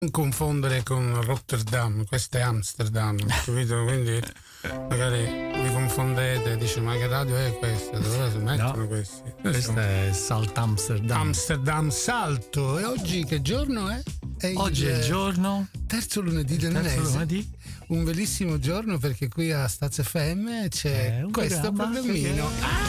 confondere con Rotterdam, questo è Amsterdam, capito? Quindi magari vi confondete, dice ma che radio è questa? Dove si mettono questi? Questo è Salt Amsterdam. Amsterdam Salto. E oggi che giorno è? Oggi è il giorno terzo lunedì del mese. Un bellissimo giorno perché qui a Staz FM c'è questo programmino.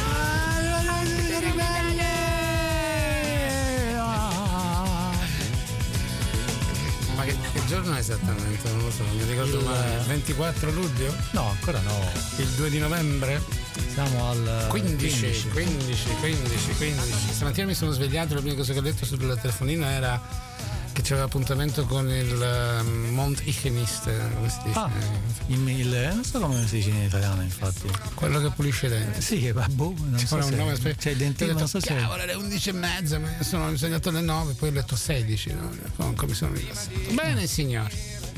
Ma che giorno è esattamente? Non lo so, non mi ricordo mai. Il 24 luglio? No, ancora no. Il 2 di novembre? Siamo al 15. Stamattina mi sono svegliato, l'unica cosa che ho detto sul telefonino era che c'aveva appuntamento con il Mont Ichemist, come si dice? Non so come si dice in italiano, infatti. Quello che pulisce i denti. Sì, non so un nome c'è il dentino, non so se alle 11:30, ma io sono svegliato alle 9, poi ho letto 16, no? Comunque mi sono rilassato. Bene signori,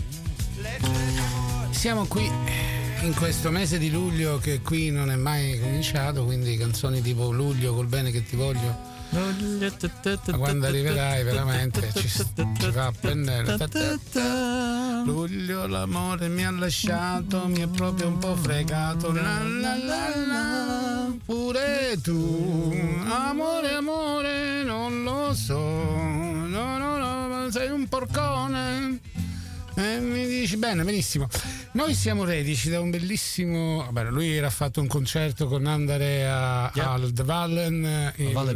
siamo qui in questo mese di luglio che qui non è mai cominciato, quindi canzoni tipo Luglio col bene che ti voglio. Ma quando arriverai veramente ci fa a pennello. Luglio l'amore mi ha lasciato, mi è proprio un po' fregato. La la la la. Pure tu, amore, non lo so. No, sei un porcone. E mi dici bene, benissimo. Noi siamo reduci da un bellissimo. Vabbè, lui era fatto un concerto con Andrea al The Vallen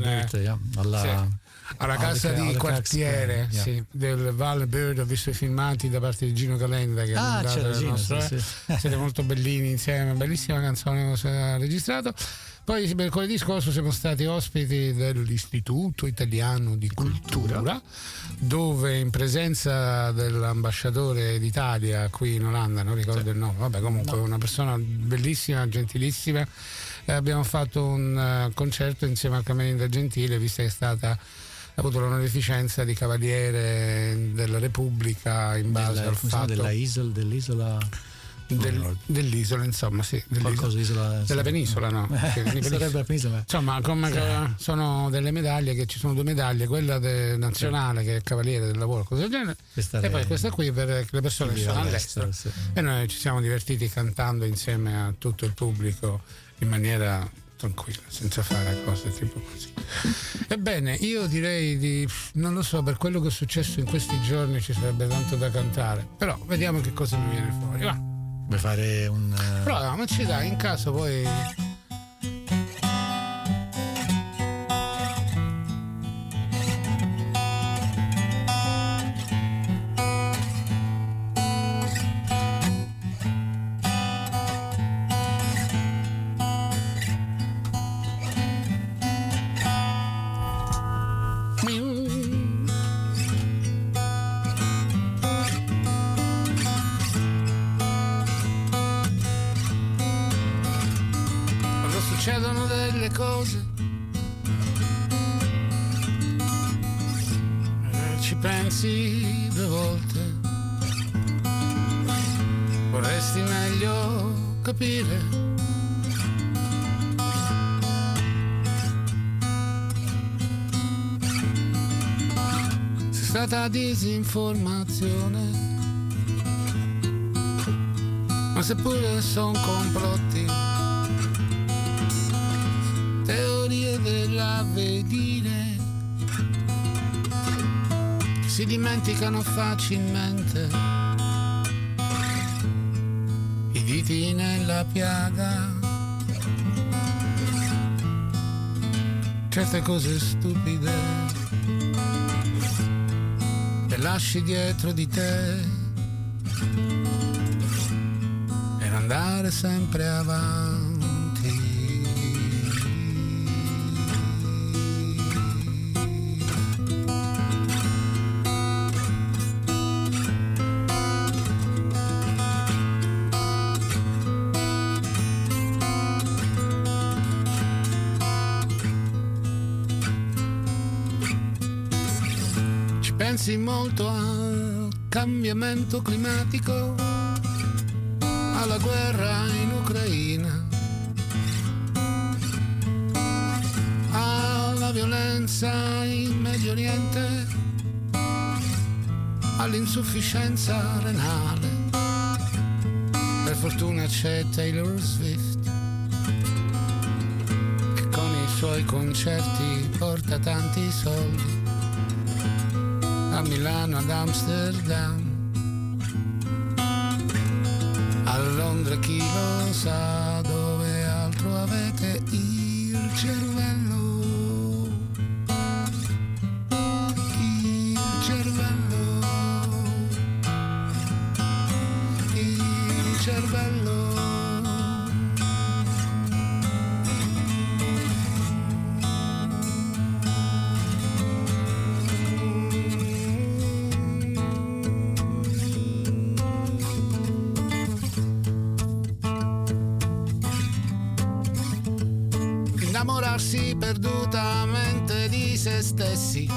alla casa di quartiere del Valle Bird. Ho visto i filmati da parte di Gino Calenda che ha mandato il nostro. Siete molto bellini insieme, bellissima canzone che ha registrato. Poi mercoledì scorso siamo stati ospiti dell'Istituto Italiano di Cultura, dove in presenza dell'ambasciatore d'Italia qui in Olanda, non ricordo il nome, vabbè comunque una persona bellissima, gentilissima, abbiamo fatto un concerto insieme al Cameriere Gentile, visto che è stata ha avuto l'onorificenza di Cavaliere della Repubblica in base al fatto dell'isola insomma, sì, della penisola, no? Insomma, come sono delle medaglie, che ci sono due medaglie, quella nazionale che è Cavaliere del Lavoro, cose del genere, e poi questa qui per le persone che sono all'estero. E noi ci siamo divertiti cantando insieme a tutto il pubblico in maniera tranquilla, senza fare cose tipo così. Ebbene, io direi non lo so, per quello che è successo in questi giorni ci sarebbe tanto da cantare, però vediamo che cosa mi viene fuori. Va. Vuoi fare un proviamoci, dai, in caso poi. Succedono delle cose, ci pensi due volte, vorresti meglio capire. C'è stata disinformazione, ma seppure son complotti, teorie dell'avvenire che si dimenticano facilmente, i diti nella piaga, certe cose stupide le lasci dietro di te per andare sempre avanti. Pensi molto al cambiamento climatico, alla guerra in Ucraina, alla violenza in Medio Oriente, all'insufficienza renale. Per fortuna c'è Taylor Swift, che con i suoi concerti porta tanti soldi a Milano, ad Amsterdam, a Londra, chi lo sa dove altro avete il cervello. Innamorarsi perdutamente di se stessi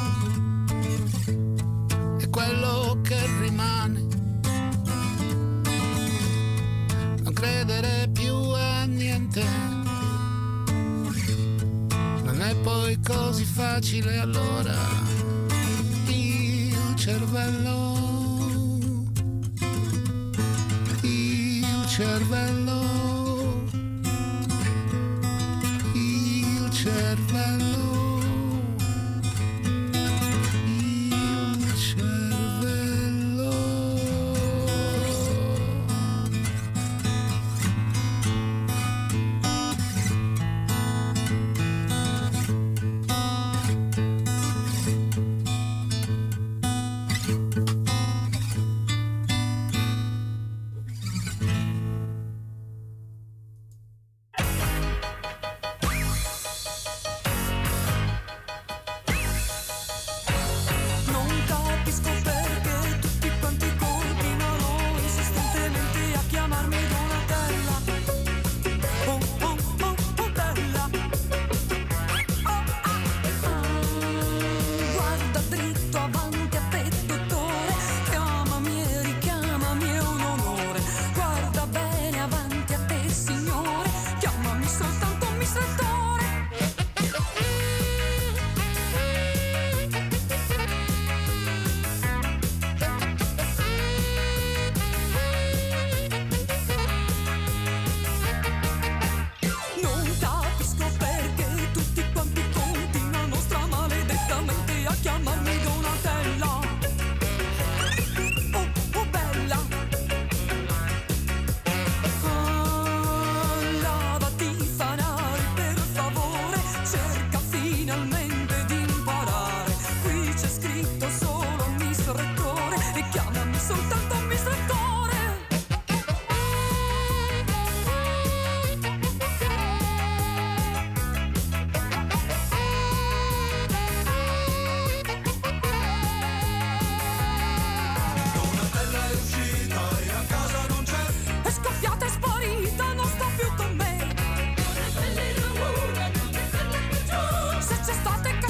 è quello che rimane. Non credere più a niente non è poi così facile, allora il cervello, il cervello, il cervello.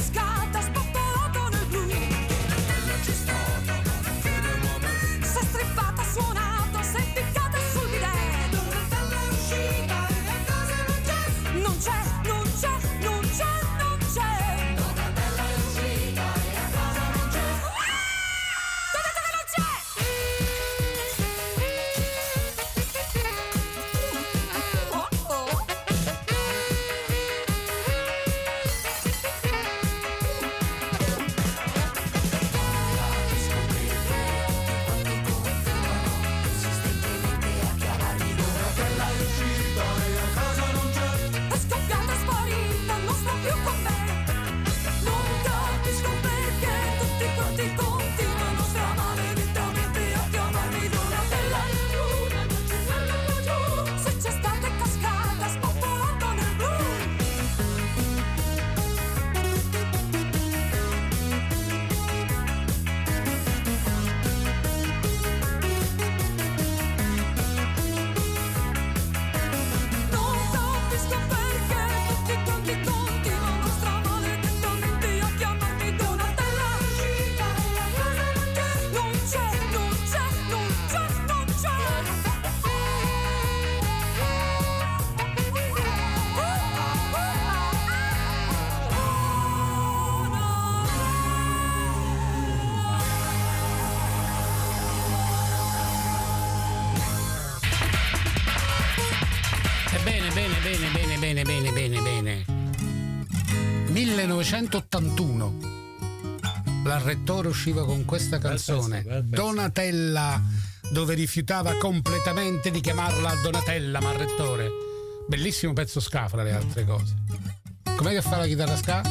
Se Bene. 1981 l'Arrettore usciva con questa canzone, Donatella, dove rifiutava completamente di chiamarla Donatella ma Arrettore. Bellissimo pezzo ska fra le altre cose. Com'è che fa la chitarra ska?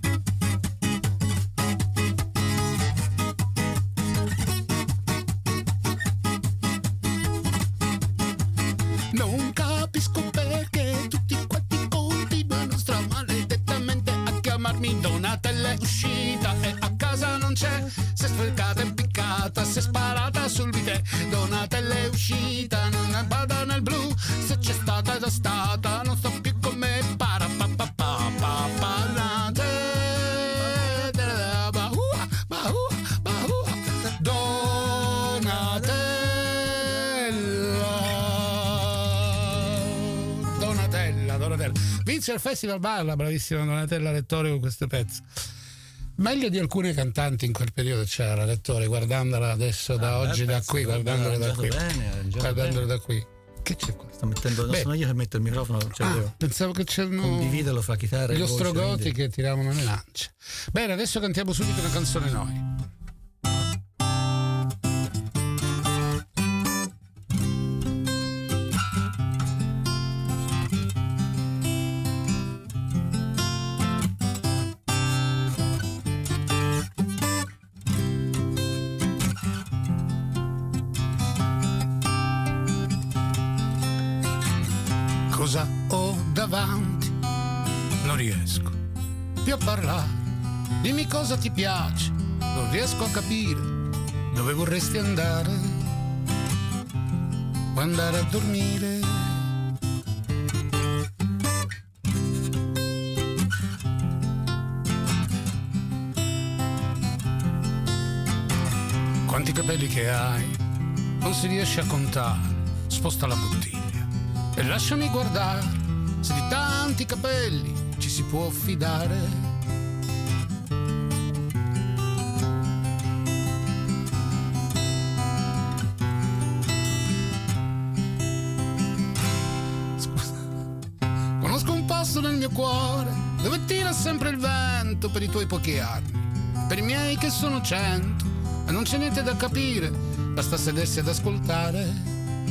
Non capisco perché tutti quanti continuano stramaledettamente a chiamarmi Donatella. È uscita e a casa non c'è, si è sprecata e impiccata, si è sparata sul bidet. Donatella è uscita, non è bada nel blu, se c'è stata ed è stata, non so più come para pa pa pa pa pa. Vince il Festival Bar, la bravissima Donatella Rettore con questo pezzo. Meglio di alcune cantanti in quel periodo c'era la Rettore, guardandola adesso da oggi, da qui, guardandola da qui. Guardandola da qui. Che c'è qua? Sto mettendo, non sono io che metto il microfono, pensavo che c'erano condividelo fra chitarra e gli voce, ostrogoti che tiravano le lance. Bene, adesso cantiamo subito una canzone noi. Cosa ho davanti? Non riesco più a parlare. Dimmi cosa ti piace, non riesco a capire dove vorresti andare. Vuoi andare a dormire? Quanti capelli che hai, non si riesce a contare. Sposta la bottiglia e lasciami guardare se di tanti capelli ci si può fidare. Scusa. Conosco un posto nel mio cuore dove tira sempre il vento per i tuoi pochi anni, per i miei che sono 100 e non c'è niente da capire, basta sedersi ad ascoltare.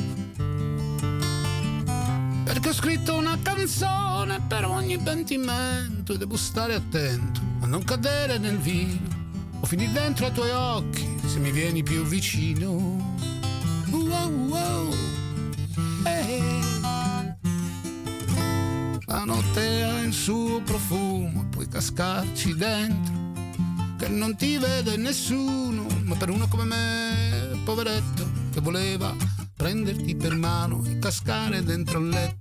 Perché ho scritto una canzone per ogni pentimento e devo stare attento a non cadere nel vino o finire dentro ai tuoi occhi se mi vieni più vicino. La notte ha il suo profumo, puoi cascarci dentro che non ti vede nessuno, ma per uno come me, poveretto, che voleva prenderti per mano e cascare dentro il letto.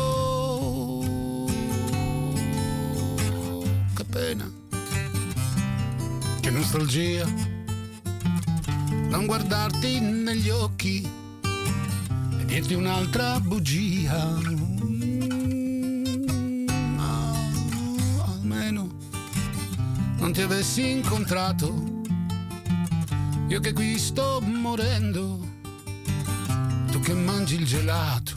Che pena, che nostalgia, non guardarti negli occhi e dirti un'altra bugia. Almeno non ti avessi incontrato, io che qui sto morendo, tu che mangi il gelato.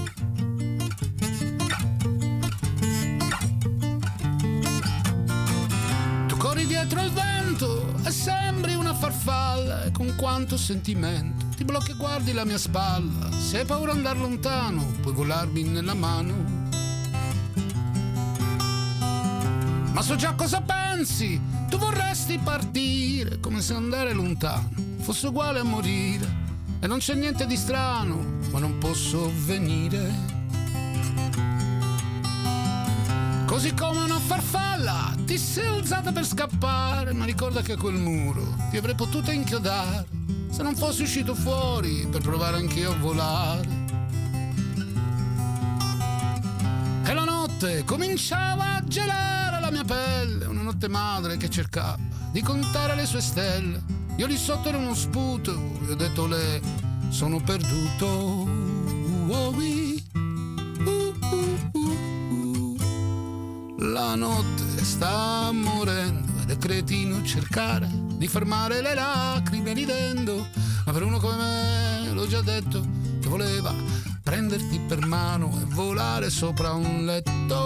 Tu corri dietro al vento e sembri una farfalla, e con quanto sentimento ti blocchi e guardi la mia spalla. Se hai paura di andare lontano, puoi volarmi nella mano. Ma so già cosa pensi, tu vorresti partire, come se andare lontano fosse uguale a morire. E non c'è niente di strano, ma non posso venire. Così come una farfalla ti sei alzata per scappare, ma ricorda che a quel muro ti avrei potuto inchiodare se non fossi uscito fuori per provare anch'io a volare. E la notte cominciava a gelare la mia pelle, una notte madre che cercava di contare le sue stelle. Io lì sotto ero uno sputo e ho detto le sono perduto. La notte sta morendo ed è cretino cercare di fermare le lacrime ridendo, ma per uno come me, l'ho già detto, che voleva prenderti per mano e volare sopra un letto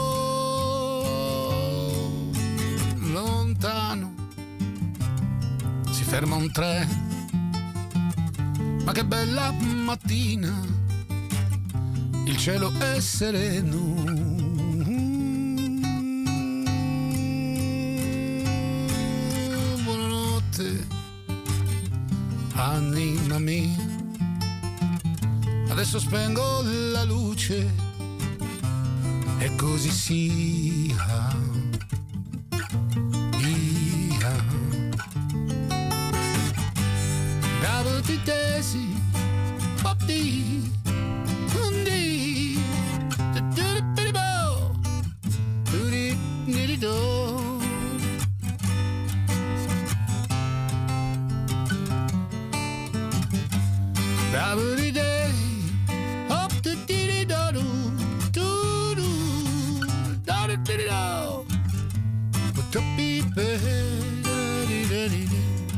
lontano. Si ferma un treno, ma che bella mattina, il cielo è sereno. Buonanotte, anima mia, adesso spengo la luce e così sia. Bravo ti tesi, popti, undi, tuturibo, turinirido. Bravo di te, hop tutirido, turu, daritirido, putopi pe, daritirido.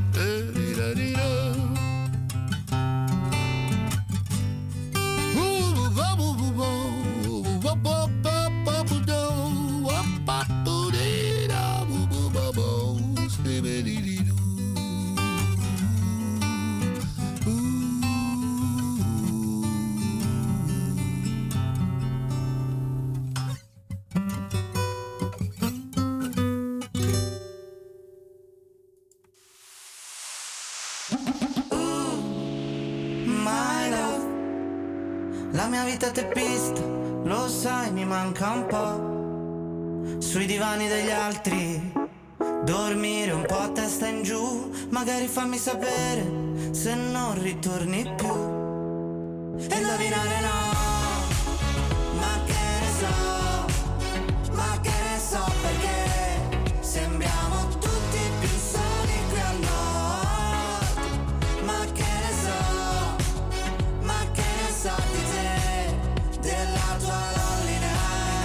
La mia vita teppista, lo sai, mi manca un po'. Sui divani degli altri, dormire un po' a testa in giù. Magari fammi sapere se non ritorni più. E indovinare no, ma che ne so, ma che ne so, perché sembriamo tutti più soli qui al nord. Ma che ne so, ma che ne so di te, della tua lollina,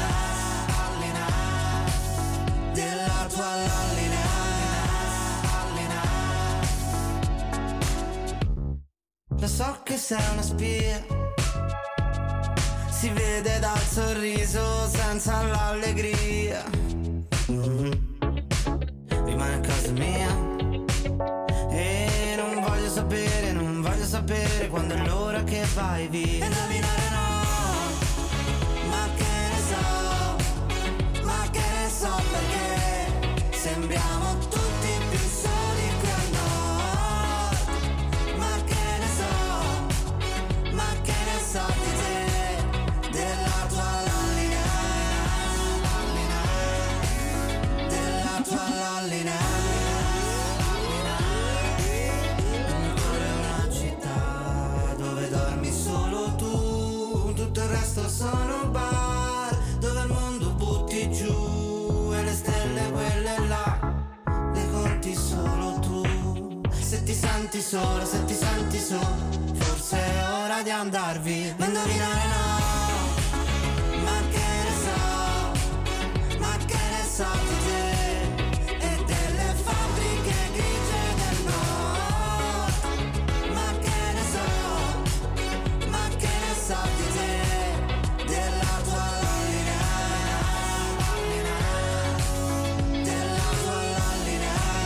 della tua lollina. Lo so che sei una spia, si vede dal sorriso senza l'allegria. Rimane a casa mia e non voglio sapere quando è l'ora che vai via. E indovinare no, ma che ne so, perché sembriamo tutti più soli qui al nord. Ma che ne so di te, della tua lollina, della tua lollina. Ancora una città dove dormi solo tu, tutto il resto sono bar dove il mondo butti giù e le stelle quelle là le conti solo tu. Se ti senti solo, forse è ora di andar via. Ma indovinare no, ma che ne so di te e delle fabbriche grigie del nord. Ma che ne so di te, della tua lollina, della tua lollina.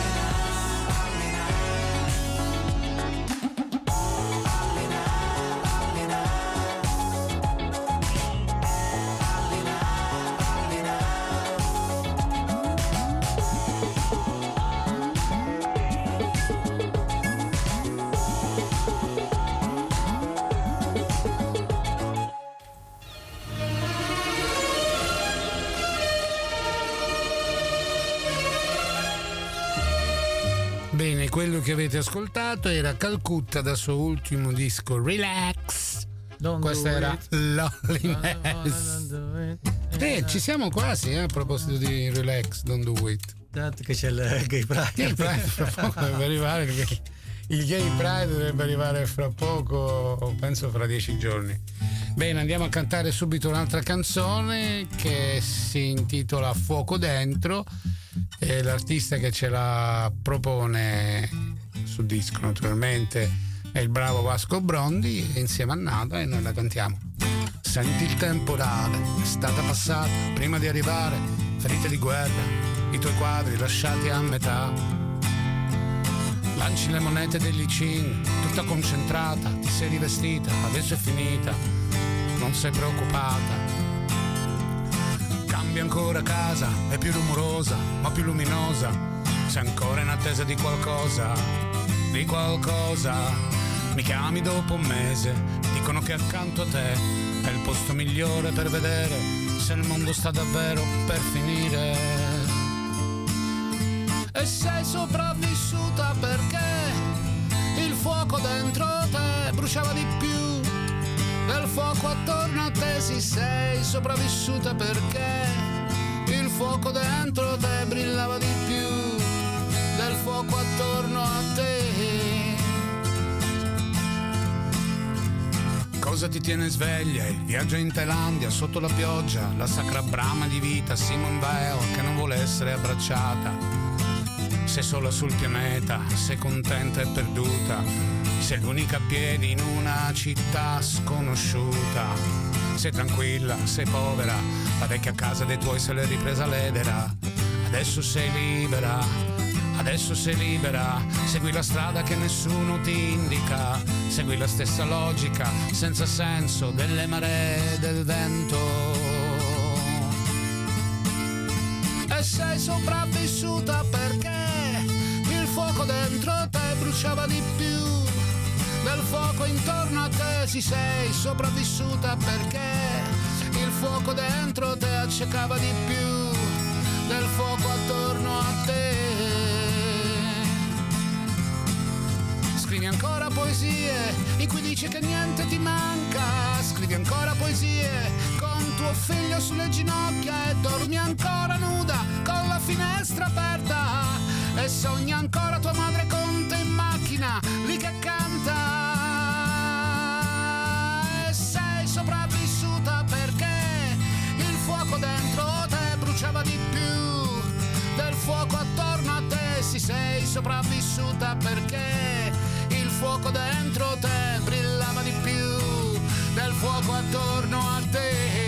Bene, quello che avete ascoltato era Calcutta dal suo ultimo disco Relax. Questa era Loneliness. Ci siamo quasi, a proposito di Relax, Don't Do It. Tanto che c'è il Gay Pride. Gay Pride fra poco dovrebbe arrivare, perché il Gay Pride dovrebbe arrivare fra poco, penso fra 10 giorni. Bene, andiamo a cantare subito un'altra canzone che si intitola Fuoco Dentro, e l'artista che ce la propone sul disco naturalmente è il bravo Vasco Brondi insieme a Nata e noi la cantiamo. Senti il temporale, è stata passata prima di arrivare, ferite di guerra, i tuoi quadri lasciati a metà. Lanci le monete degli ICIN, tutta concentrata, ti sei rivestita, adesso è finita, non sei preoccupata. Cambi ancora casa, è più rumorosa, ma più luminosa, sei ancora in attesa di qualcosa, di qualcosa. Mi chiami dopo un mese, dicono che accanto a te è il posto migliore per vedere se il mondo sta davvero per finire. E sei sopravvissuta perché il fuoco dentro te bruciava di più del fuoco attorno a te. Sì, sei sopravvissuta perché il fuoco dentro te brillava di più del fuoco attorno a te. Cosa ti tiene sveglia? Il viaggio in Thailandia sotto la pioggia, la sacra brama di vita, Simone Weil che non vuole essere abbracciata. Sei sola sul pianeta, sei contenta e perduta, sei l'unica a piedi in una città sconosciuta. Sei tranquilla, sei povera, la vecchia casa dei tuoi se l'è ripresa l'edera. Adesso sei libera, adesso sei libera, segui la strada che nessuno ti indica, segui la stessa logica senza senso delle maree del vento. E sei sopravvissuta perché il fuoco dentro te bruciava di più del fuoco intorno a te. Sì, sei sopravvissuta perché il fuoco dentro te accecava di più del fuoco attorno a te. Scrivi ancora poesie in cui dici che niente ti manca, scrivi ancora poesie con tuo figlio sulle ginocchia e dormi ancora nuda con la finestra aperta e sogni ancora tua madre con te in macchina lì che canta. E sei sopravvissuta perché il fuoco dentro te bruciava di più del fuoco attorno a te. Sì, sei sopravvissuta perché il fuoco dentro te brillava di più del fuoco attorno a te.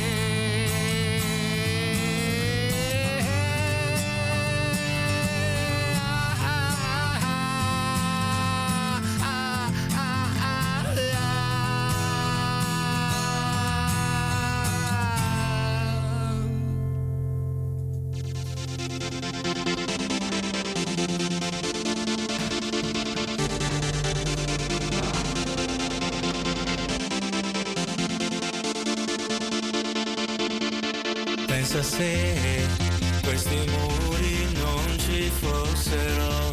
Pensa se questi muri non ci fossero,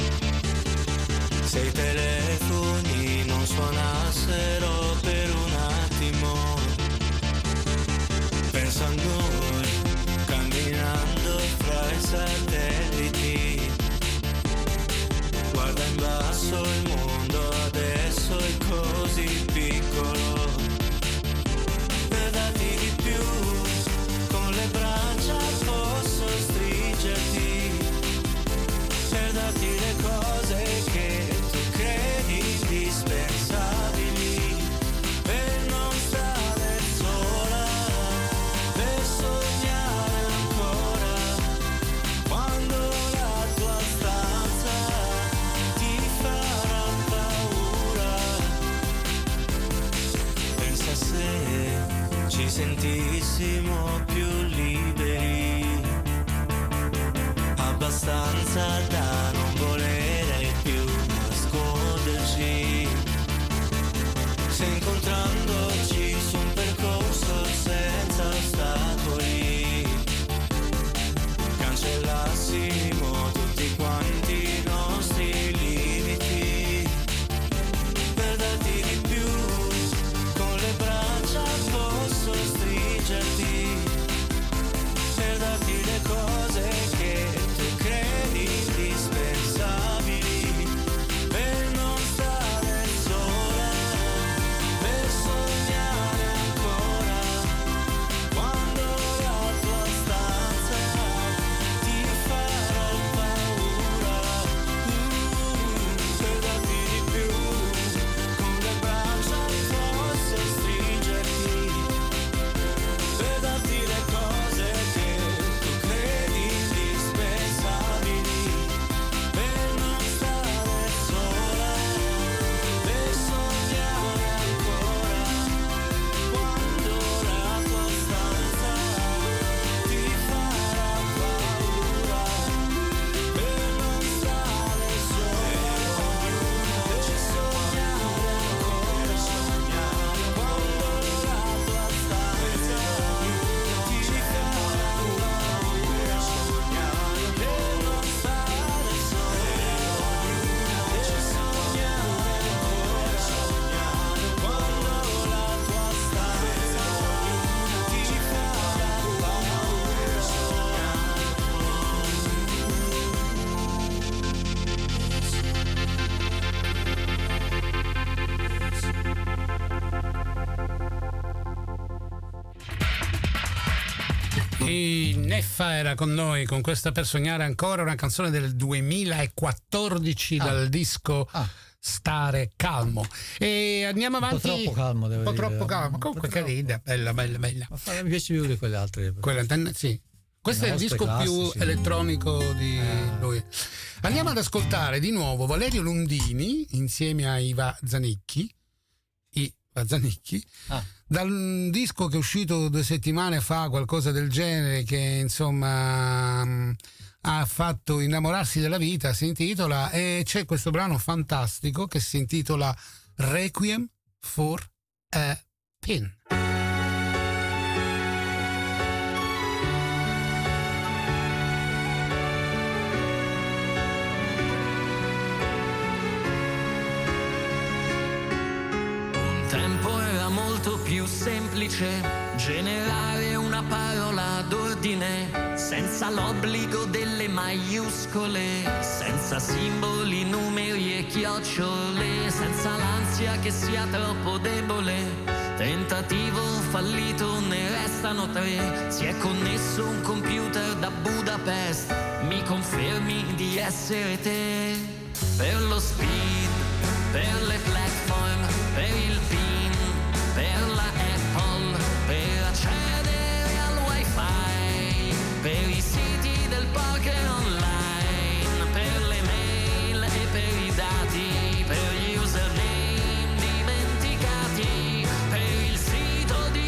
se i telefoni non suonassero per un attimo. Pensa a noi camminando fra i satelliti, guarda in basso il mondo adesso è così piccolo. Per darti di più le braccia posso stringerti, per darti le cose che tu credi indispensabili, per non stare sola, per sognare ancora, quando la tua stanza ti farà paura. Pensa se ci sentissimo più liberi, abbastanza da non volere più nasconderci, se incontrandoci su un percorso senza ostacoli cancellassimo tutti quanti i nostri limiti, per darti di più con le braccia posso stringerti, per darti le cose che tu credi indispensabili, per non stare sola, per E Neffa era con noi con questa Per sognare ancora, una canzone del 2014 dal disco Stare calmo. E andiamo avanti. Un po' troppo calmo, devo dire. Un po' troppo calmo, comunque carina, bella. Mi piace più di quelle altre. Sì. Questo è il disco più elettronico di lui. Andiamo ad ascoltare di nuovo Valerio Lundini insieme a Iva Zanicchi. Dal disco che è uscito 2 settimane fa, qualcosa del genere, che insomma ha fatto innamorarsi della vita, si intitola, e c'è questo brano fantastico che si intitola Requiem for a Pin. Più semplice generare una parola d'ordine senza l'obbligo delle maiuscole, senza simboli, numeri e chiocciole, senza l'ansia che sia troppo debole. Tentativo fallito, ne restano 3. Si è connesso un computer da Budapest. Mi confermi di essere te? Per lo speed, per le platform, per il PIN, per la Apple, per accedere al wifi, per i siti del poker online, per le mail e per i dati, per gli username dimenticati, per il sito di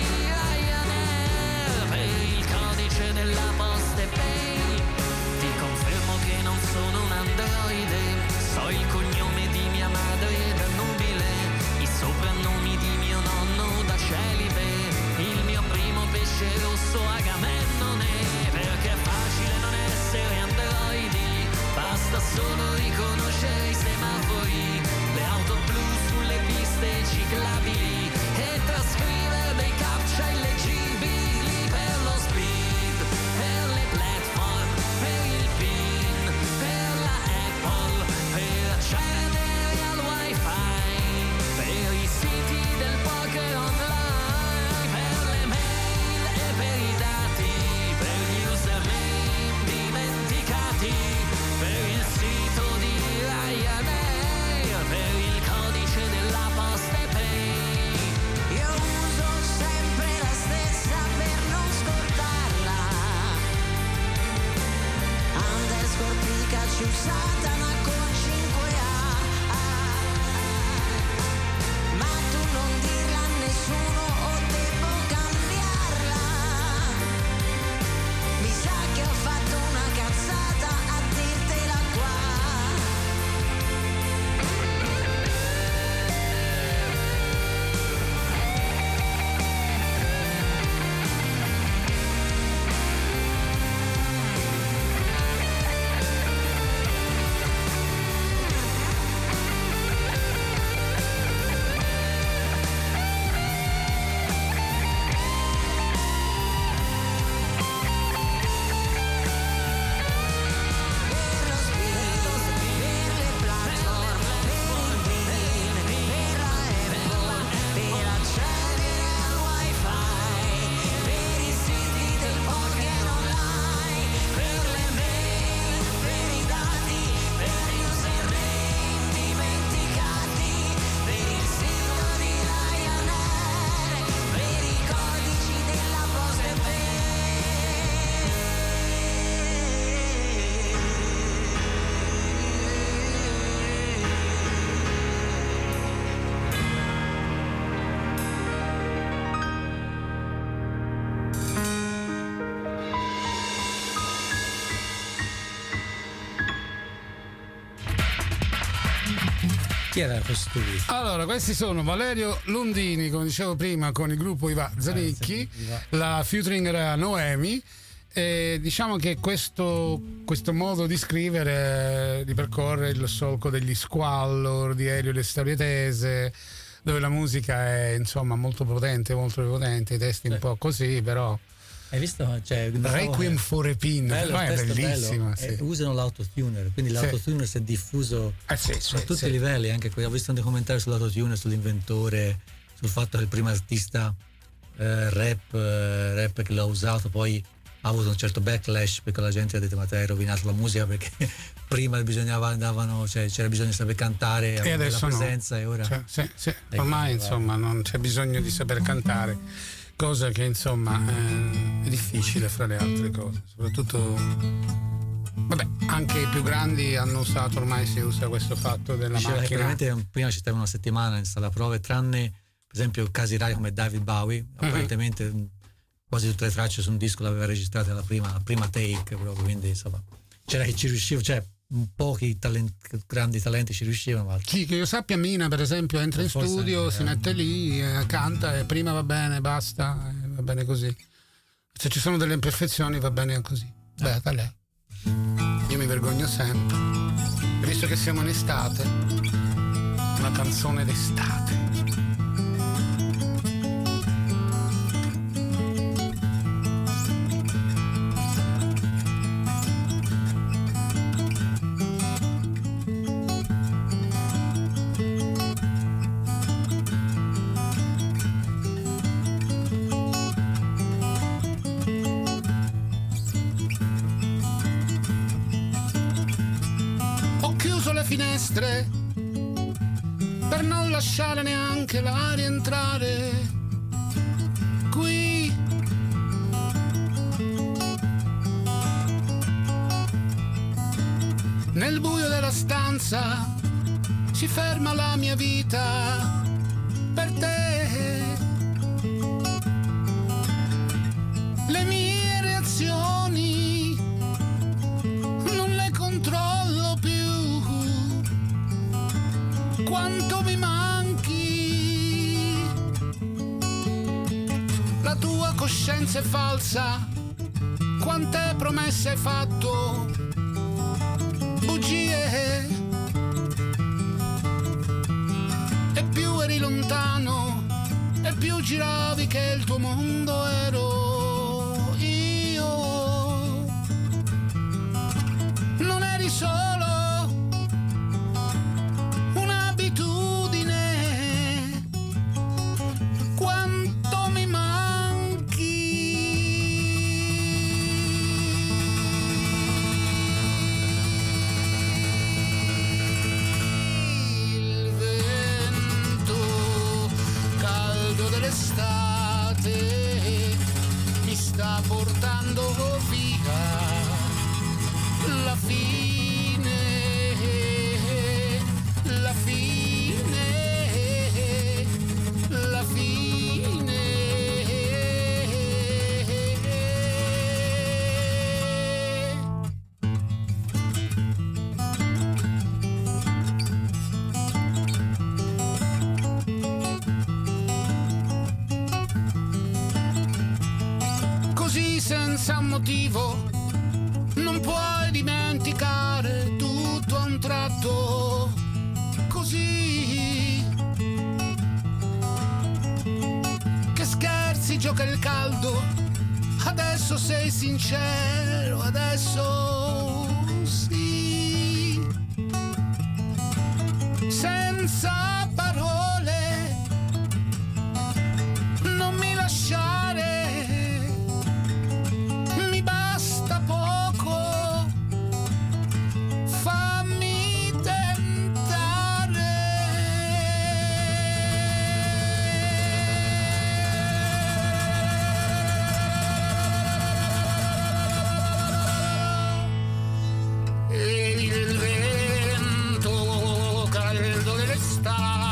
Ryanair, per il codice della Postepay. Ti confermo che non sono un androide, so il cognome di mia madre da nubile, i soprannomi di mio nonno da celibe, il mio primo pesce rosso Agamennone, perché è facile non essere androidi, basta solo riconoscere i semafori, le auto blu sulle piste ciclabili e trascrivere dei captcha illeggibili. Per lo speed, per le platform, per il PIN, per la Apple, per accedere al wifi, per i siti del poker online, per le mail e per i dati, per gli username dimenticati, per il sito di Ryanair, per il codice della Postepay. Io uso sempre la stessa per non scordarla, _Pikachu Satana con 5A. Ma tu non dirla a nessuno o devo cambiarla. Mi sa che ho fatto una cazzata a dirtela qua. Chi era questo? Allora, questi sono Valerio Lundini, come dicevo prima, con il gruppo Iva Zanicchi, la featuring era Noemi. E diciamo che questo modo di scrivere ripercorre il solco degli Squallor, di Elio Le Storie Tese, dove la musica è insomma molto potente, i testi un po' così, però. Hai visto? Cioè, Requiem for a Pin, è bellissima. Sì. Usano l'autotuner, quindi l'autotuner si è diffuso a tutti i livelli. Anche qui ho visto un documentario sull'autotuner, sull'inventore, sul fatto che il primo artista rap che l'ha usato poi ha avuto un certo backlash, perché la gente ha detto ma te hai rovinato la musica, perché prima c'era bisogno di saper cantare, e adesso la presenza, e ora sì. Ormai insomma non c'è bisogno di saper cantare, cosa che insomma è difficile fra le altre cose, soprattutto anche i più grandi hanno usato, ormai si usa questo fatto della macchina. Prima ci stava una settimana in sala prove, tranne per esempio casi rari come David Bowie, apparentemente quasi tutte le tracce su un disco l'aveva registrata la prima take proprio, quindi insomma c'era chi ci riusciva, pochi grandi talenti ci riuscivano, ma sì, che io sappia, Mina per esempio entra in studio, si mette lì, canta e prima va bene, basta, va bene così, se ci sono delle imperfezioni va bene così, beata lei. Io mi vergogno sempre, visto che siamo in estate, una canzone d'estate. Finestre per non lasciare neanche l'aria entrare qui. Nel buio della stanza si ferma la mia vita per te. Le mie reazioni non le controllo più. Quanto mi manchi, la tua coscienza è falsa, quante promesse hai fatto, bugie, e più eri lontano, e più giravi che il tuo mondo ero io, non eri solo. Quanto mi manchi, il vento caldo dell'estate mi sta portando via la fine, la fine, la fine. Così senza motivo non puoi dimenticare tutto a un tratto, così che scherzi, gioca il caldo, adesso sei sincero, adesso sì, senza parole, non mi lasciare, mi basta poco, fammi tentare. E il vento caldo dell'estate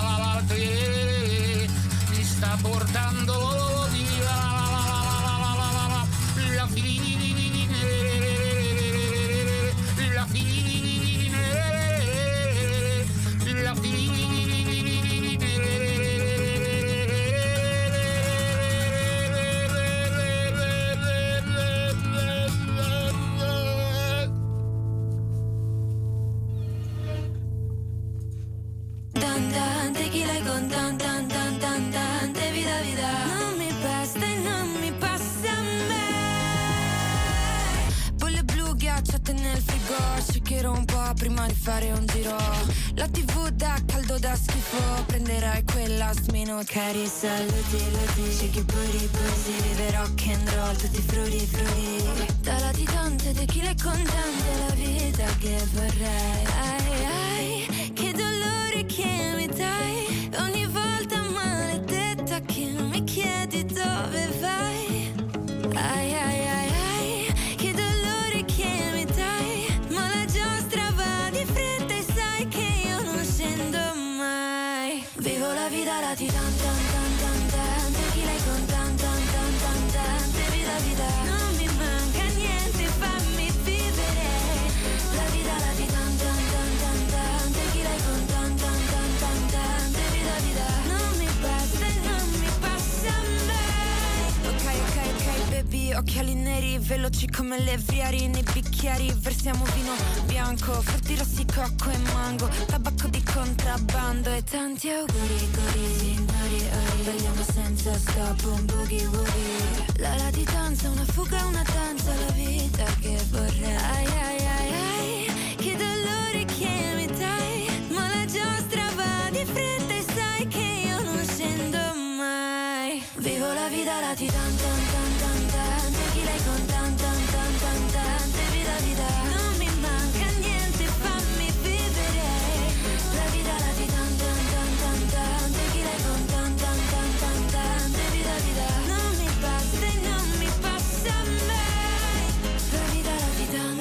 go, cercherò un po' prima di fare un giro. La TV dà caldo da schifo, prenderai quella meno cari saluti, luti. Shake your booty, booty, vive rock and roll, tutti frutti, frutti. Da latitante, tequila e contante, la vita che vorrei. Ai, ai, che dolore che mi dai, ogni volta maledetta che mi chiedi dove vai. Ai, ai, ai, ai, che dolore che mi dai, ma la giostra va di fretta e sai che io non scendo mai. Vivo la vita latitan tan tan tan tan, tequila e con tan tan tan tan tan, vita vita, non mi manca niente, fammi vivere. La vita latitan tan tan tan tan, tequila e con tan tan tan tan tan, vita vita, non mi basta e non mi passa mai. Ok, ok, ok, baby, occhiali neri, veloci come le vriari, nei bicchieri versiamo vino bianco, frutti rossi, cocco e mango, tabacco di contrabbando e tanti auguri, gori, signori, ori, balliamo senza stop, un boogie woogie. La latitanza, una fuga, una danza, la vita che vorrei. Ai, ai, ai, ai, che dolore che mi dai, ma la giostra va di fretta e sai che io non scendo mai. Vivo la vita latitan tan tan tan tan, tequila e con tan tan tan tan tan, vita vita, non mi manca niente, fammi vivere. La vita latitan tan tan tan tan, tequila e con tan tan tan tan tan, vita vita, non mi basta e non mi passa mai. La vita latitan,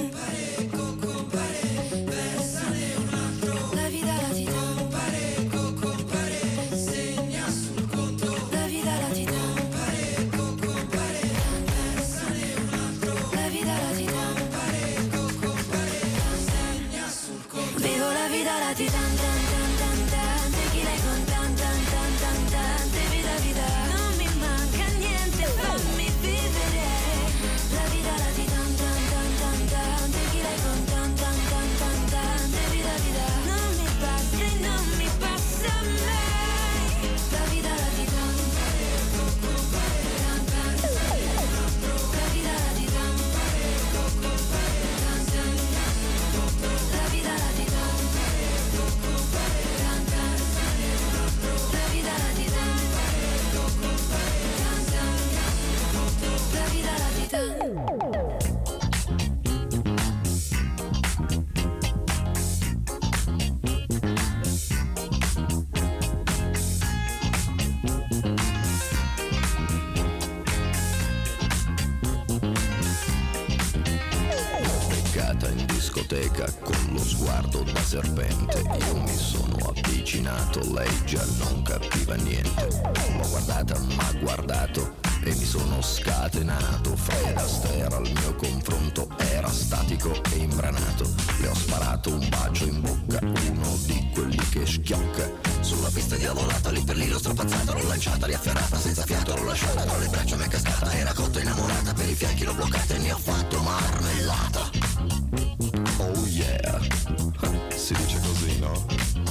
versane un altro. La vita latitan, segna sul conto. La vita latitan, versane un altro. La vita latitan, segna sul conto. Vivo la vita latitan tan tan tan tan, tequila e con tan tan tan tan tan, vita vita, non mi manca niente, fammi vivere. La vita latitan tan tan tan tan, tequila e con tan tan tan tan tan, vita vita, non mi basta e non mi passa mai. La vita latitan, tan tan, la vita latitan, tan tan, la vita latitan, tan tan, la vita latitan, tan tan, la vita latitan. Beccata in discoteca con lo sguardo da serpente, io mi sono avvicinato, lei già non capiva niente. L'ho guardata, m'ha guardato e mi sono scatenato. Fred Astaire al mio confronto era statico e imbranato. Le ho sparato un bacio in bocca, uno di quelli che schiocca. Sulla pista diavolata, lì per lì l'ho strapazzata, l'ho lanciata, riafferrata, senza fiato l'ho lasciata, tra le braccia mi è cascata, era cotta innamorata, per i fianchi l'ho bloccata e ne ho fatto marmellata. Oh yeah, si dice così, no?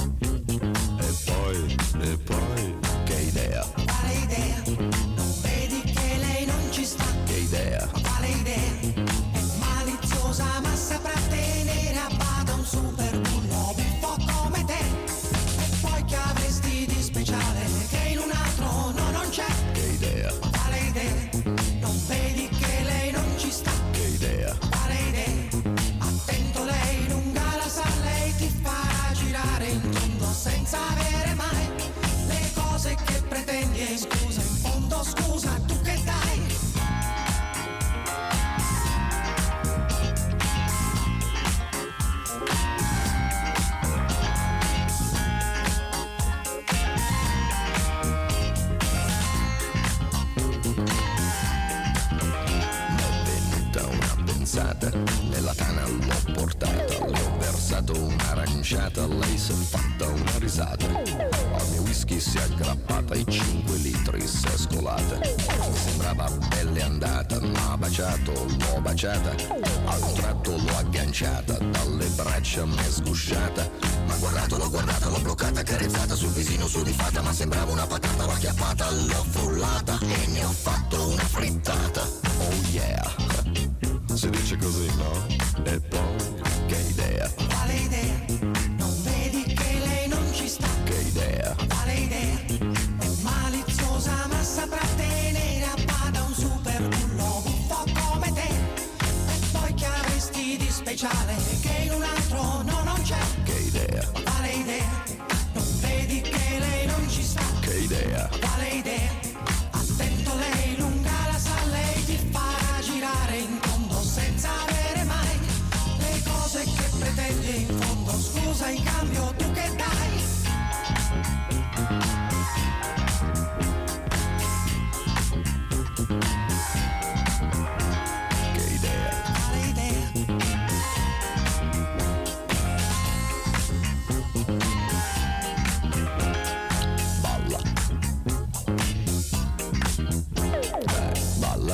E poi, che idea? Quale idea? Non vedi che lei non ci sta? Che idea? Ma quale idea? È maliziosa ma saprà tenere a bada un super bullo buffo come te. E poi che avresti di speciale che in un altro no, non c'è? Che idea? Ma quale idea? Non vedi che lei non ci sta? Che idea? Ma quale idea? Attento, lei lunga la sa, lei ti farà girare in tondo senza avere mai le cose che pretendi. E scusa, in fondo scusa, tu che dai? Nella tana l'ho portata, le ho versato un'aranciata, lei si è fatta una risata. Al mio whisky si è aggrappata e 5 litri si è scolata. Mi sembrava pelle andata, m'ha baciato, l'ho baciata. A un tratto l'ho agganciata, dalle braccia m'è sgusciata. M'ha guardato, l'ho guardata, l'ho bloccata, carezzata sul visino sudifata. Ma sembrava una patata, l'ho acchiappata, l'ho frullata e ne ho fatto una frittata. Oh yeah, si dice così, no? E poi, Che idea. Quale idea? Non vedi che lei non ci sta? Che idea. Quale idea? È maliziosa ma saprà tenere a bada un super bullo buffo come te. E poi che avresti di speciale che in un altro no, non c'è? Che idea. Quale idea? Non vedi che lei non ci sta? Che idea. Quale idea? Attento, lei lunga la sa, lei ti farà girare in fondo senza avere mai le cose che pretendi in fondo. Scusa, in cambio tu che dai? Che idea. Quale idea? Balla. Balla.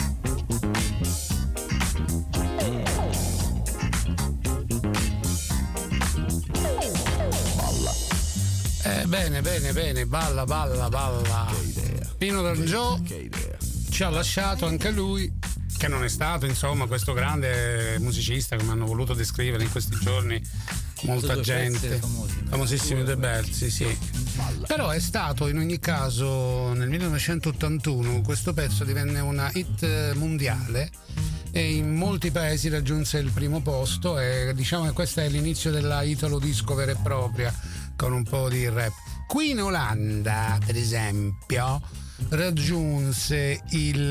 Bene, balla. Che idea. Pino D'Angio Che idea. ci ha lasciato anche lui, che non è stato insomma questo grande musicista come hanno voluto descrivere in questi giorni molta Due gente, pezzi famosissimi due belzi, sì. Però è stato in ogni caso nel 1981 questo pezzo divenne una hit mondiale e in molti paesi raggiunse il primo posto e diciamo che questo è l'inizio della italo disco vera e propria con un po' di rap. Qui in Olanda, per esempio, raggiunse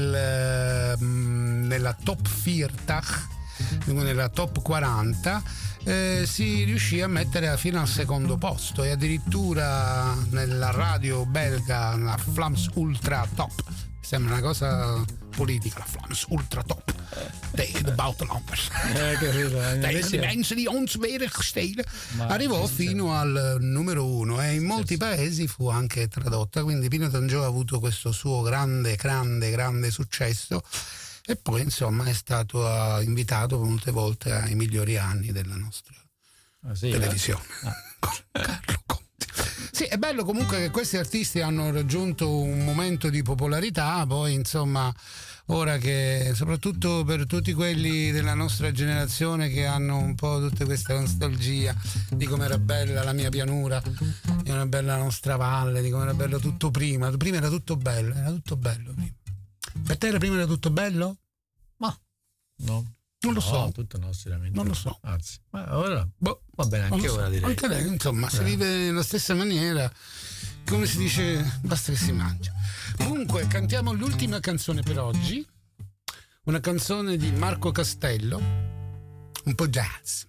nella top 40, nella top 40, si riuscì a mettere fino al secondo posto e addirittura nella radio belga, la Vlaams Ultra Top, sembra una cosa politica, la Vlaams Ultra Top tegen de buitenlanders, tegen de mensen die ons weer stelen, arrivò fino al numero 1 e in molti paesi fu anche tradotta, quindi Pino D'Angio ha avuto questo suo grande successo e poi insomma è stato invitato molte volte ai migliori anni della nostra televisione. Carlo Conti. Sì, è bello comunque che questi artisti hanno raggiunto un momento di popolarità, poi insomma ora che soprattutto per tutti quelli della nostra generazione che hanno un po' tutta questa nostalgia di come era bella la mia pianura, di come era bella la nostra valle, di come era bello tutto prima era tutto bello prima. Per te prima era tutto bello? Ma no. Non lo so. Tutto no, sicuramente. Non lo so. Anzi, ma ora va bene anche ora direi. Anche lei, insomma, si vive nella stessa maniera, come si dice, basta che si mangia. Comunque, cantiamo l'ultima canzone per oggi, una canzone di Marco Castello, un po' jazz.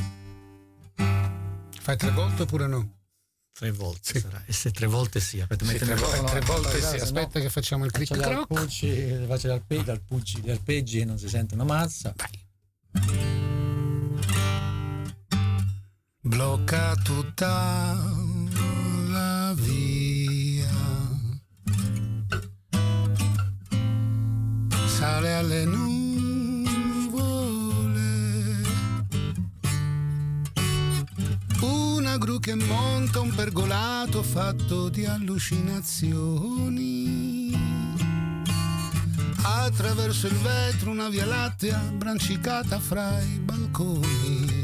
Fai 3 volte oppure no? 3 volte sì. Sarà. E se 3 volte sì, aspetta, sì, 3 volte sì. Aspetta che facciamo il click croc. Faccio gli arpeggi e non si sente una mazza. Vai. Blocca tutta la via, sale alle nuvole, una gru che monta un pergolato fatto di allucinazioni, attraverso il vetro una via lattea brancicata fra i balconi,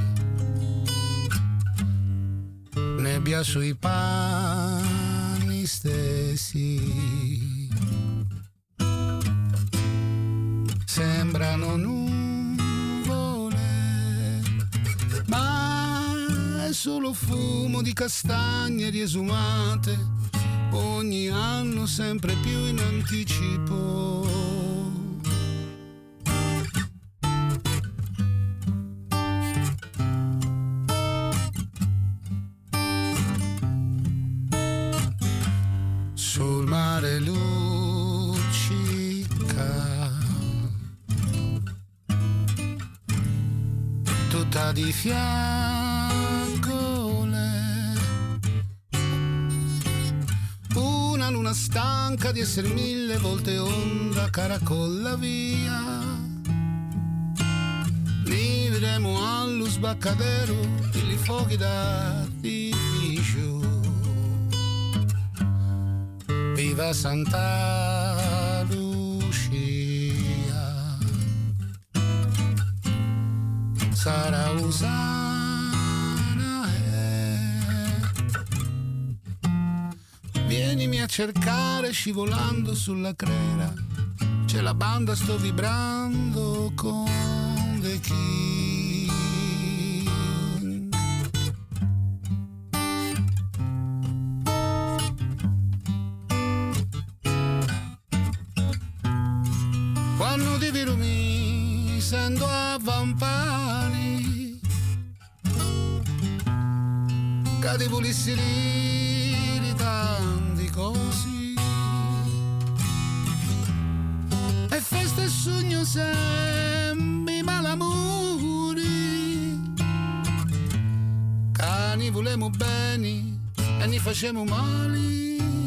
nebbia sui panni stessi, sembrano nuvole, ma è solo fumo di castagne riesumate, ogni anno sempre più in anticipo. Sul mare luccica, tutta di fiaccole, una luna stanca di essere 1000 volte onda caracolla via. Ni vedremo allo sbaccadero i fuochi d'artificio. Viva Santa Lucia, sarà usata. Vienimi a cercare scivolando sulla crera, c'è la banda, sto vibrando con The King. Quando di virumi sento avvampani, cadi volissi lì tanti così, e festa e sogno sempre malamuri, cani volemo bene e ne facemo mali.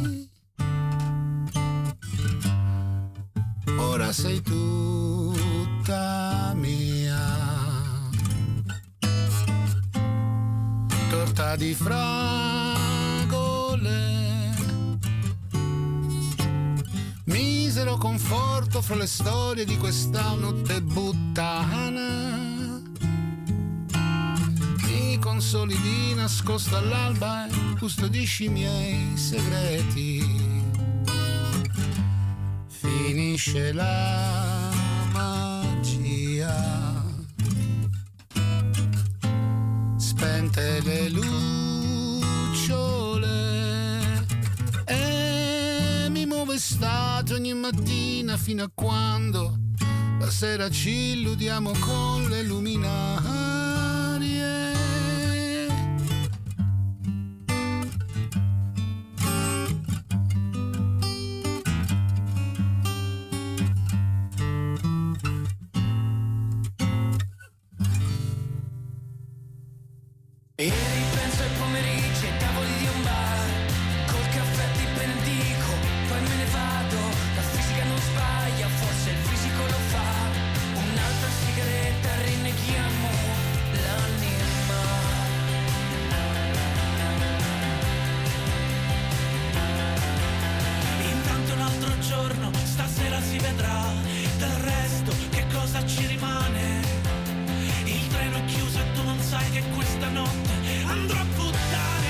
Ora sei tutta mia, torta di fragole, misero conforto fra le storie di questa notte buttana. Mi consoli di nascosto all'alba e custodisci i miei segreti. Finisce la magia, spente le lucciole, e mi muove estate ogni mattina fino a quando la sera ci illudiamo con le luminarie. E ripenso ai pomeriggi ai tavoli di un bar, col caffè di Benedico, poi me ne vado. La fisica non sbaglia, forse il fisico lo fa. Un'altra sigaretta, rinneghiamo l'anima. Intanto un altro giorno, stasera si vedrà. Del resto, che cosa ci rimane? Il treno è chiuso e tu non sai che questa notte andrò a buttare.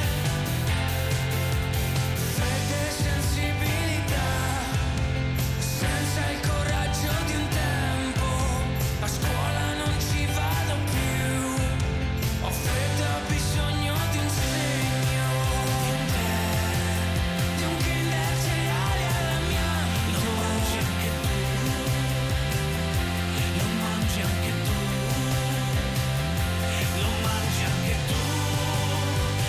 Fredde sensibilità, senza il coraggio di un tempo. A scuola non ci vado più, ho fretta, ho bisogno di un segno, di un Kinder cereale alla mia. Lo mangi anche tu, lo mangi anche tu. Lo mangi anche tu,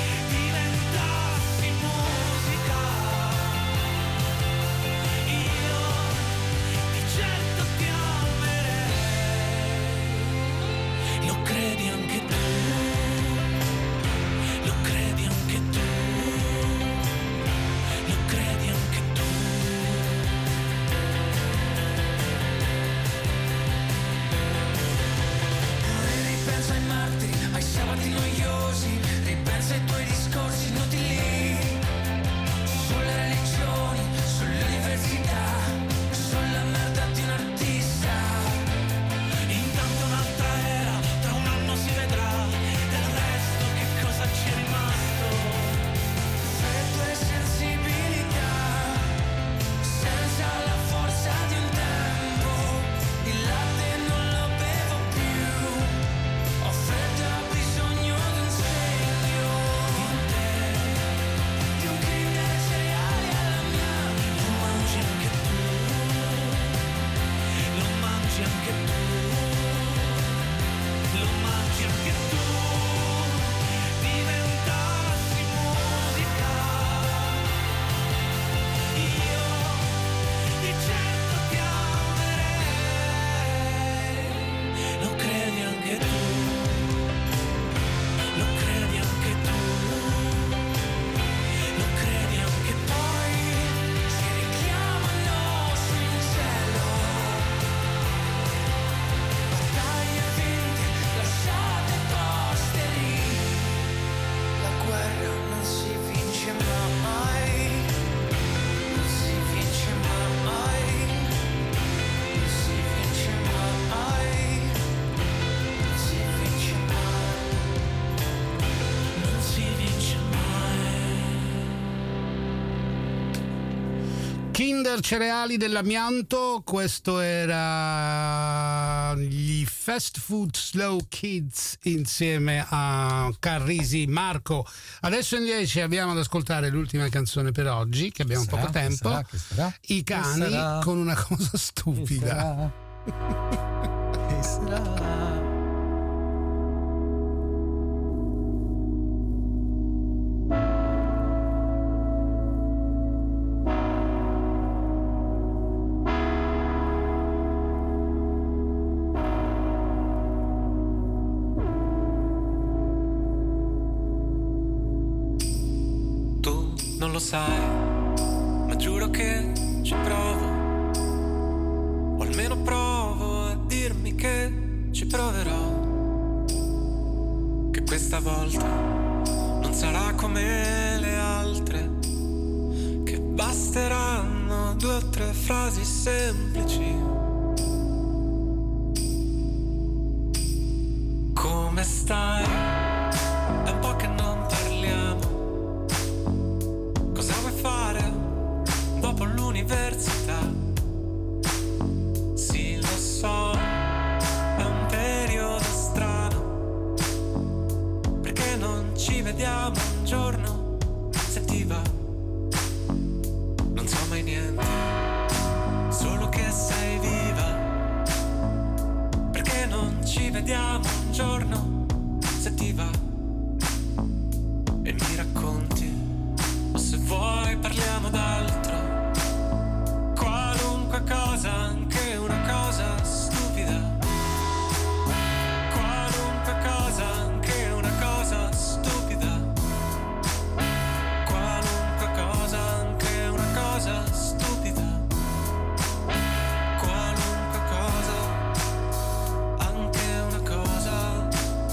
Kinder Cereali dell'Amianto, questo era gli Fast Food Slow Kids insieme a Carrisi Marco. Adesso invece abbiamo ad ascoltare l'ultima canzone per oggi, che abbiamo poco tempo. Che sarà? I cani con una cosa stupida. Che sarà? Non lo sai, ma giuro che ci provo, o almeno provo a dirmi che ci proverò, che questa volta non sarà come le altre, che basteranno 2 o 3 frasi semplici. Come stai? È un po' che non parliamo. Cosa vuoi fare dopo l'università? Sì, lo so, è un periodo strano, perché non ci vediamo un giorno, se ti va. Non so mai niente, solo che sei viva, perché non ci vediamo un giorno, se ti va. E mi racconti, se vuoi parliamo d'altro, qualunque cosa, anche una cosa stupida, qualunque cosa, anche una cosa stupida, qualunque cosa, anche una cosa stupida, qualunque cosa, anche una cosa.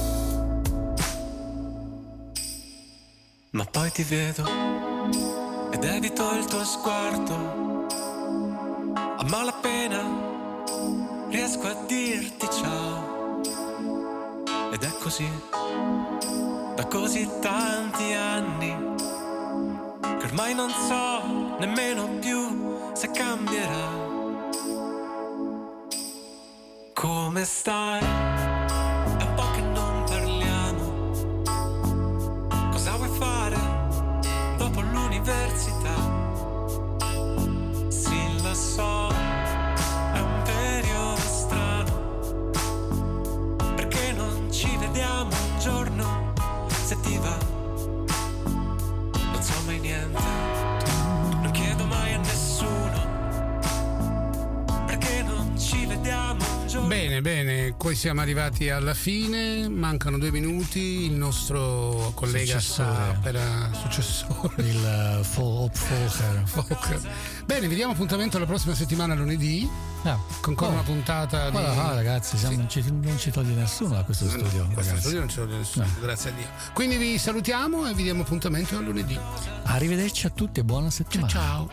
Ma poi ti vedo ed evito il tuo sguardo, a malapena riesco a dirti ciao. Ed è così, da così tanti anni, che ormai non so nemmeno più se cambierà. Come stai? È un po' che non parliamo. Cosa vuoi fare dopo l'università? Sì, lo so, è un periodo strano, perché non ci vediamo un giorno, se ti va. Non so mai niente, non chiedo mai a nessuno, perché non ci vediamo un giorno. Bene, qui siamo arrivati alla fine, mancano 2 minuti, il nostro collega successore, il Folker. Bene, vi diamo appuntamento la prossima settimana lunedì, con ancora una puntata di... ragazzi, non ci toglie nessuno da questo studio. Questo studio non ci toglie nessuno, grazie a Dio. Quindi vi salutiamo e vi diamo appuntamento a lunedì. Arrivederci a tutti e buona settimana. Ciao.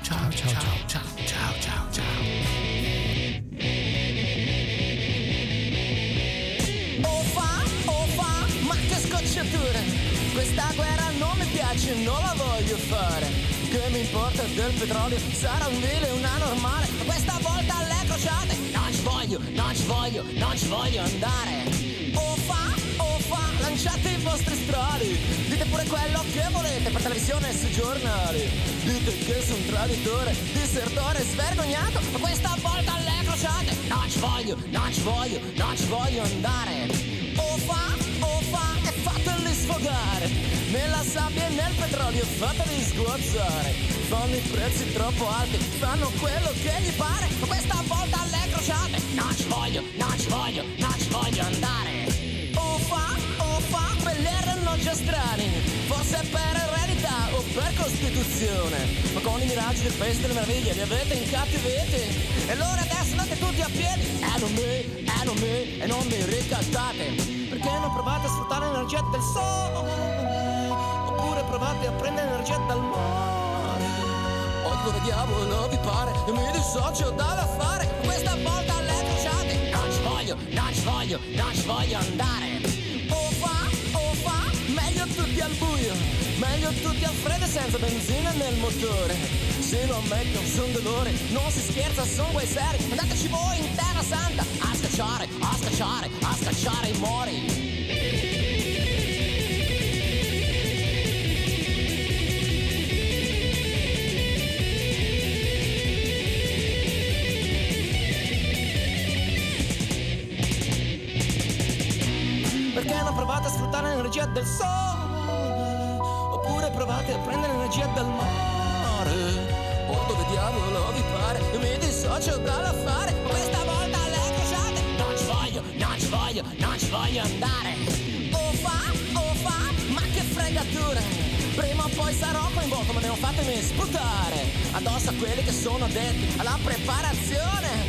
Ma che scocciature, questa guerra non mi piace, non la voglio fare. Che mi importa del petrolio, sarà un vile, una normale, ma questa volta alle crociate non ci voglio andare. Lanciate i vostri strali, dite pure quello che volete per televisione e sui giornali. Dite che sono un traditore, disertore, svergognato, ma questa volta alle crociate non ci voglio andare. E fateli sfogare nella sabbia e nel petrolio, fateli sguazzare. Fanno i prezzi troppo alti, fanno quello che gli pare, ma questa volta alle crociate non ci voglio andare. Quelli erano già strani, forse per eredità o per costituzione, ma con i miraggi del paese delle meraviglie li avete incattiviti. E allora adesso andate tutti a piedi, e non mi ricattate. Perché non provate a sfruttare l'energia del sole, oppure provate a prendere energia dal mare, o dove diavolo vi pare. Io mi dissocio dall'affare, questa volta alle crociate non ci voglio andare. Meglio tutti al buio, meglio tutti al freddo senza benzina nel motore. se non metti un son dolore, non si scherza, son guai seri. Andateci voi in terra santa a scacciare, a scacciare, a scacciare i mori. Perché non provate a sfruttare l'energia del sole? Oppure provate a prendere l'energia del mare? O dove diavolo vi pare? Io mi dissocio dall'affare. Questa volta alle crociate non ci voglio, non ci voglio, non ci voglio andare. O fa, ma che fregatura. Prima o poi sarò coinvolto, ma ne ho fatemi sputare addosso a quelli che sono addetti alla preparazione.